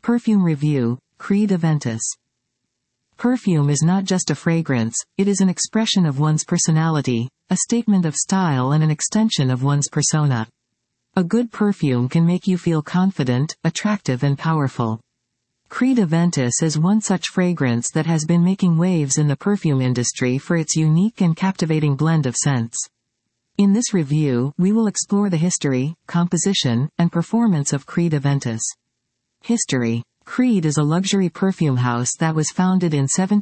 Perfume review, Creed Aventus. Perfume is not just a fragrance, it is an expression of one's personality, a statement of style and an extension of one's persona. A good perfume can make you feel confident, attractive and powerful. Creed Aventus is one such fragrance that has been making waves in the perfume industry for its unique and captivating blend of scents. In this review, we will explore the history, composition, and performance of Creed Aventus. History. Creed is a luxury perfume house that was founded in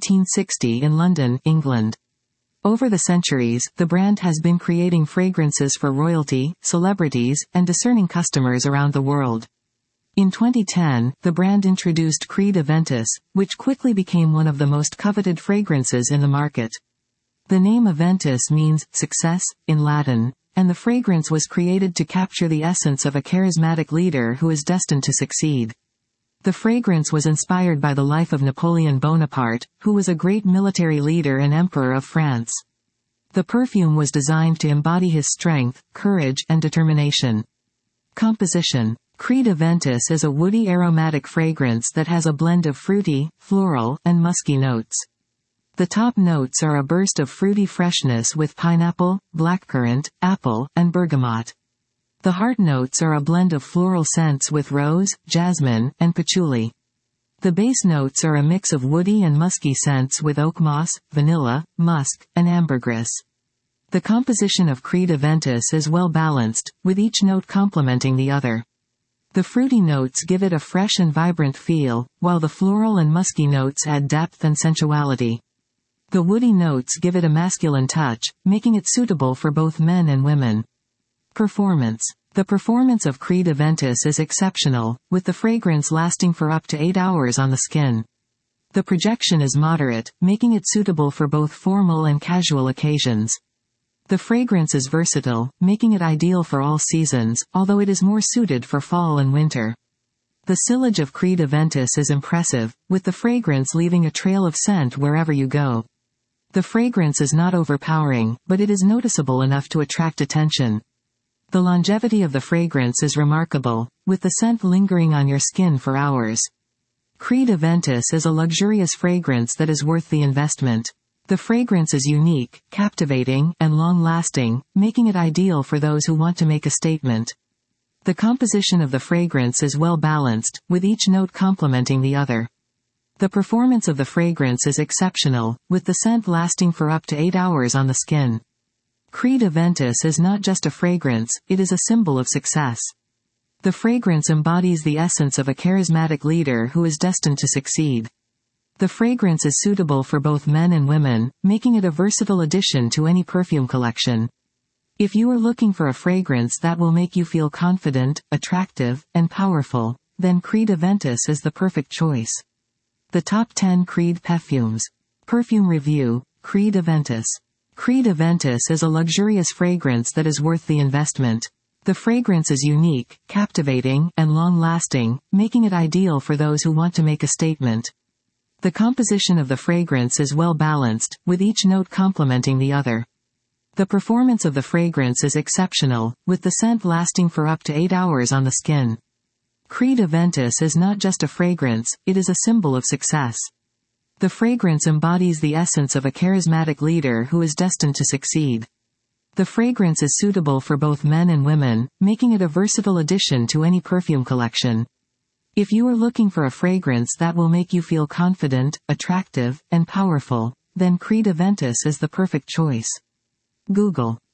1760 in London, England. Over the centuries, the brand has been creating fragrances for royalty, celebrities, and discerning customers around the world. In 2010, the brand introduced Creed Aventus, which quickly became one of the most coveted fragrances in the market. The name Aventus means success in Latin, and the fragrance was created to capture the essence of a charismatic leader who is destined to succeed. The fragrance was inspired by the life of Napoleon Bonaparte, who was a great military leader and emperor of France. The perfume was designed to embody his strength, courage, and determination. Composition. Creed Aventus is a woody aromatic fragrance that has a blend of fruity, floral, and musky notes. The top notes are a burst of fruity freshness with pineapple, blackcurrant, apple, and bergamot. The heart notes are a blend of floral scents with rose, jasmine, and patchouli. The base notes are a mix of woody and musky scents with oak moss, vanilla, musk, and ambergris. The composition of Creed Aventus is well balanced, with each note complementing the other. The fruity notes give it a fresh and vibrant feel, while the floral and musky notes add depth and sensuality. The woody notes give it a masculine touch, making it suitable for both men and women. Performance. The performance of Creed Aventus is exceptional, with the fragrance lasting for up to 8 hours on the skin. The projection is moderate, making it suitable for both formal and casual occasions. The fragrance is versatile, making it ideal for all seasons, although it is more suited for fall and winter. The sillage of Creed Aventus is impressive, with the fragrance leaving a trail of scent wherever you go. The fragrance is not overpowering, but it is noticeable enough to attract attention. The longevity of the fragrance is remarkable, with the scent lingering on your skin for hours. Creed Aventus is a luxurious fragrance that is worth the investment. The fragrance is unique, captivating, and long-lasting, making it ideal for those who want to make a statement. The composition of the fragrance is well balanced, with each note complementing the other. The performance of the fragrance is exceptional, with the scent lasting for up to 8 hours on the skin. Creed Aventus is not just a fragrance, it is a symbol of success. The fragrance embodies the essence of a charismatic leader who is destined to succeed. The fragrance is suitable for both men and women, making it a versatile addition to any perfume collection. If you are looking for a fragrance that will make you feel confident, attractive, and powerful, then Creed Aventus is the perfect choice. The top 10 Creed perfumes. Perfume review, Creed Aventus. Creed Aventus is a luxurious fragrance that is worth the investment. The fragrance is unique, captivating, and long-lasting, making it ideal for those who want to make a statement. The composition of the fragrance is well balanced, with each note complementing the other. The performance of the fragrance is exceptional, with the scent lasting for up to 8 hours on the skin. Creed Aventus is not just a fragrance, it is a symbol of success. The fragrance embodies the essence of a charismatic leader who is destined to succeed. The fragrance is suitable for both men and women, making it a versatile addition to any perfume collection. If you are looking for a fragrance that will make you feel confident, attractive, and powerful, then Creed Aventus is the perfect choice. Google.